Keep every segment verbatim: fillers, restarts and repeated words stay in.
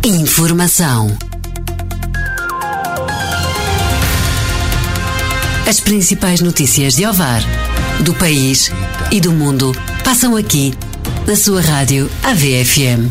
Informação. As principais notícias de Ovar, do país e do mundo passam aqui, na sua rádio A V F M.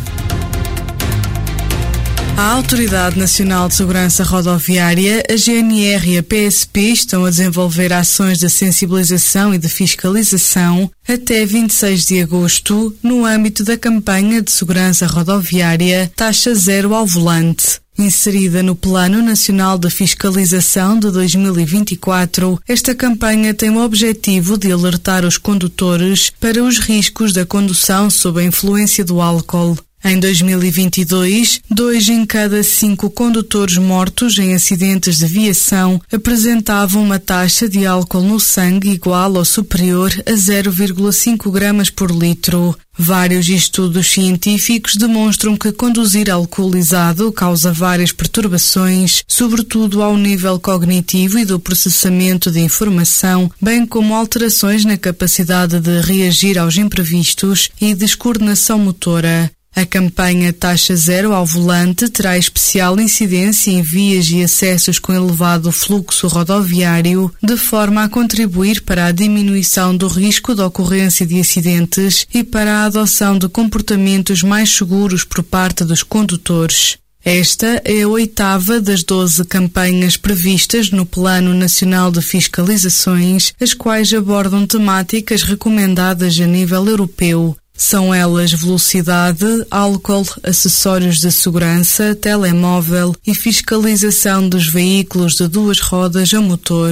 A Autoridade Nacional de Segurança Rodoviária, a G N R e a P S P estão a desenvolver ações de sensibilização e de fiscalização até vinte e seis de agosto no âmbito da campanha de segurança rodoviária Taxa Zero ao Volante. Inserida no Plano Nacional de Fiscalização de dois mil e vinte e quatro, esta campanha tem o objetivo de alertar os condutores para os riscos da condução sob a influência do álcool. Em dois mil e vinte e dois, dois em cada cinco condutores mortos em acidentes de viação apresentavam uma taxa de álcool no sangue igual ou superior a zero vírgula cinco gramas por litro. Vários estudos científicos demonstram que conduzir alcoolizado causa várias perturbações, sobretudo ao nível cognitivo e do processamento de informação, bem como alterações na capacidade de reagir aos imprevistos e descoordenação motora. A campanha Taxa Zero ao Volante terá especial incidência em vias e acessos com elevado fluxo rodoviário, de forma a contribuir para a diminuição do risco de ocorrência de acidentes e para a adoção de comportamentos mais seguros por parte dos condutores. Esta é a oitava das doze campanhas previstas no Plano Nacional de Fiscalizações, as quais abordam temáticas recomendadas a nível europeu. São elas velocidade, álcool, acessórios de segurança, telemóvel e fiscalização dos veículos de duas rodas a motor.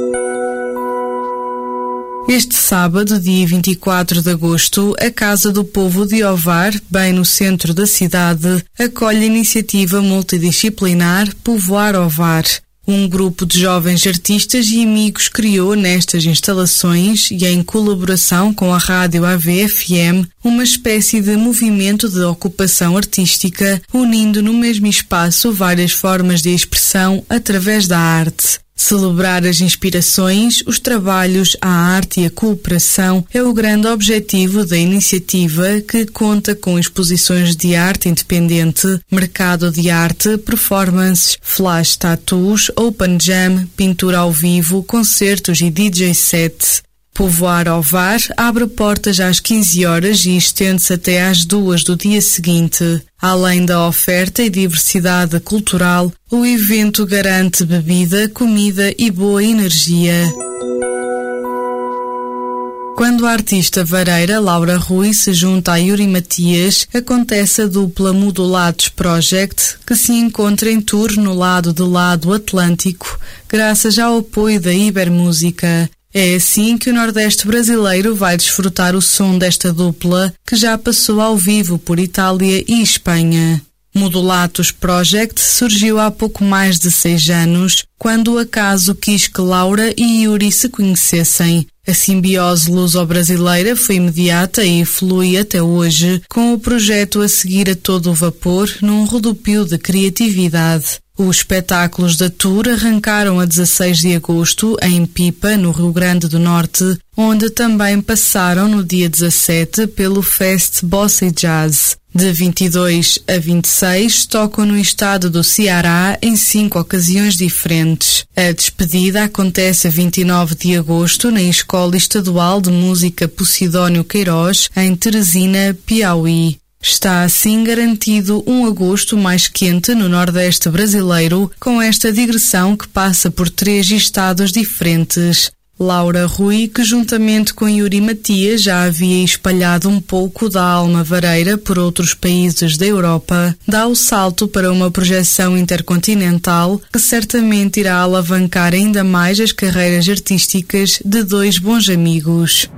Este sábado, dia vinte e quatro de agosto, a Casa do Povo de Ovar, bem no centro da cidade, acolhe a iniciativa multidisciplinar Povoar Ovar. Um grupo de jovens artistas e amigos criou nestas instalações e em colaboração com a rádio A V F M uma espécie de movimento de ocupação artística, unindo no mesmo espaço várias formas de expressão através da arte. Celebrar as inspirações, os trabalhos, a arte e a cooperação é o grande objetivo da iniciativa, que conta com exposições de arte independente, mercado de arte, performances, flash tattoos, open jam, pintura ao vivo, concertos e D J set. Povoar Ovar abre portas às quinze horas e estende-se até às duas do dia seguinte. Além da oferta e diversidade cultural, o evento garante bebida, comida e boa energia. Quando a artista vareira Laura Rui se junta a Yuri Matias, acontece a dupla Modulados Project, que se encontra em tour no lado de lado Atlântico, graças ao apoio da Ibermúsica. É assim que o Nordeste brasileiro vai desfrutar o som desta dupla, que já passou ao vivo por Itália e Espanha. Modulatos Project surgiu há pouco mais de seis anos, quando o acaso quis que Laura e Yuri se conhecessem. A simbiose luso-brasileira foi imediata e flui até hoje, com o projeto a seguir a todo o vapor num rodopio de criatividade. Os espetáculos da tour arrancaram a dezasseis de agosto em Pipa, no Rio Grande do Norte, onde também passaram no dia dezassete pelo Fest Bossa e Jazz. De vinte e dois a vinte e seis tocam no estado do Ceará em cinco ocasiões diferentes. A despedida acontece a vinte e nove de agosto na Escola Estadual de Música Posidónio Queiroz, em Teresina, Piauí. Está assim garantido um agosto mais quente no Nordeste brasileiro, com esta digressão que passa por três estados diferentes. Laura Rui, que juntamente com Yuri Matias já havia espalhado um pouco da alma vareira por outros países da Europa, dá o salto para uma projeção intercontinental que certamente irá alavancar ainda mais as carreiras artísticas de dois bons amigos.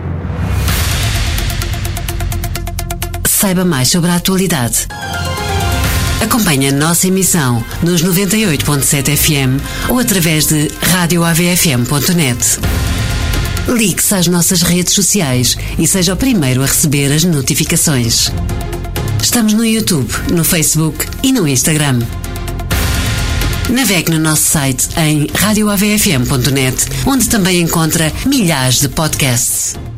Saiba mais sobre a atualidade. Acompanhe a nossa emissão nos noventa e oito ponto sete F M ou através de rádio A V F M ponto net. Ligue-se às nossas redes sociais e seja o primeiro a receber as notificações. Estamos no YouTube, no Facebook e no Instagram. Navegue no nosso site em rádio A V F M ponto net, onde também encontra milhares de podcasts.